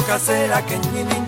kaseera kennyini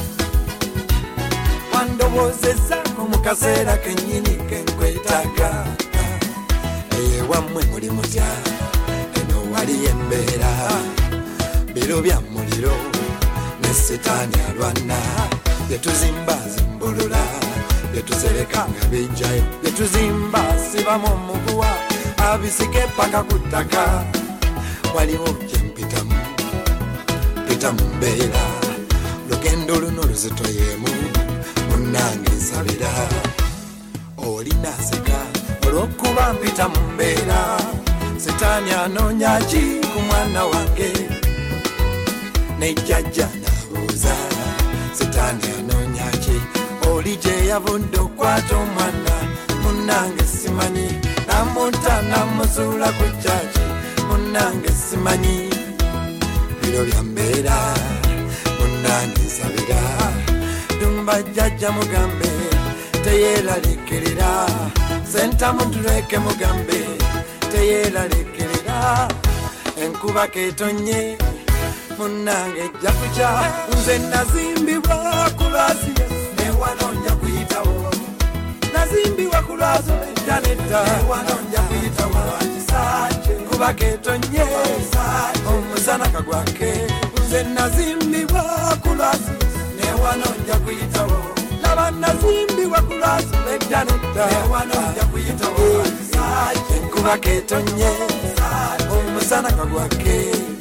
wandowozeza mu kaseera kennyini kenkwetaaga ewammwe muli mutya eno wali embeera biro bya muliro ne setaani alwana byetuzimba zimbulula byetusereka nga bijjayo byetuzimba sibamu omuguwa abisike paka ku ttaka waliwo gyempitamu pita mu mbeera lugendo luno luzito yeemu munnange nsabira olina aseka olw'okuba mpita mu mbeera setaani anoonya ki ku mwana wange nejjajja n'abuuza setaani anoonya ki oli gye yavudde okwata omwana munnange simanyi namunta namuzuula ku kyaki munnange simanyi biro bya mbeera munnange nsabira dumba jjajja mugambe teyeeraliikirira sentamu tuleke mugambe teyeeraliikirira enkuba keetonye munnange ejja kukya nze nazimbibwa ku lwazi newano nja kuyitawo nazimbibwa ku lwazi edda nedda newano nja kuyitawo kisanje kuba keetonye omusana kagwake nze nazimbibwa ku lwazi newano nja kuyitawo laba nazimbibwa ku lwazi edda nedda newano nja kuyitawo kisanje kuba keetonye omusana kagwake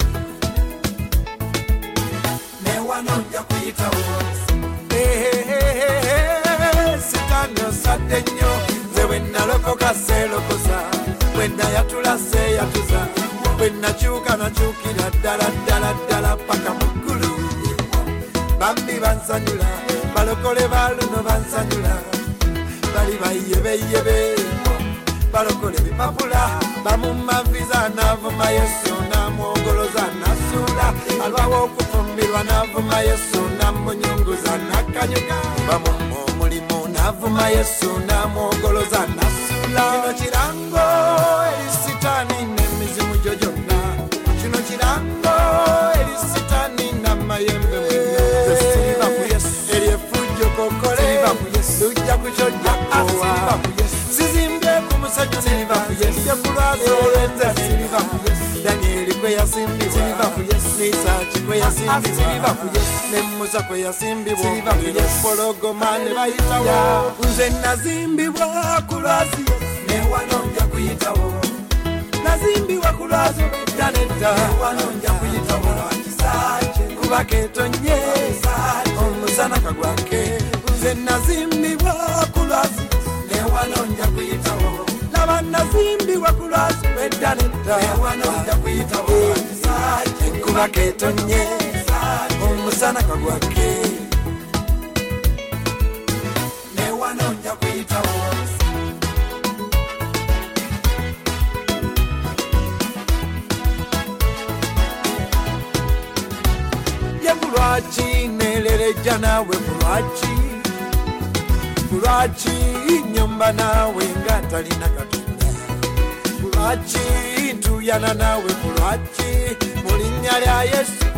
newano nja kuyitawo sitaani osadde nnyo nze bwe nalokoka seelokosa bwe nayatula seeyatuza bwe nakyuka nakyukira ddala ddala ddala paka mu ggulu bambi bansanyula balokole baluno bansanyula bali bayebeyebe balokole bipapula bamummaviza n'avuma yesu n'amwogoloza n'asuula alwawo okufumbirwa n'avuma yesu n'amunyunguza n'akanyuga bamumma omulimu n'avuma yesu n'amwogoloza n'asuula kino kirango eri sitaani n'emizimu gyo gyonna kino kirango eri sitaani n'amayembe mwenna siriba ku yesu eri effujjo kokole lujja kukyojjakowa sizimbye ku musajja siriba ku yesu ku lwazi olwenze siriba ku yesu Danieli kwe yasimbibwa Nisaki kwe yasimbibwa ne Musa kwe yasimbibwa Pologoma ne bayitawo nze nazimbibwa ku lwazi newano nja kuyitawo nazimbibwa ku lwazi edda nedda newano nja kuyitawo kisanje kuba keetonye omusana kagwake nze nazimbibwa ku lwazi newano nja kuyitawo laba nazimbibwa ku lwazi edda nedda newano nja kuyitawo kisanje kuba keetonye omusana kagwake newano nja kuyitawo Lwaki nelerejja nawe lwaki nyomba nawe nga talina katonda lwaki ntuyana nawe lwaki mu linnya lya Yesu